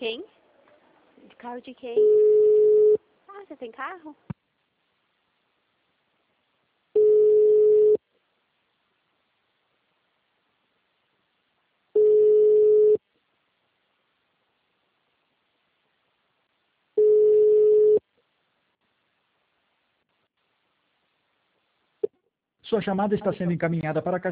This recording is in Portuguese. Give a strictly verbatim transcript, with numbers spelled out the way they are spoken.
quem? De carro de quem? Ah, você tem carro? Sua chamada está sendo encaminhada para a caixa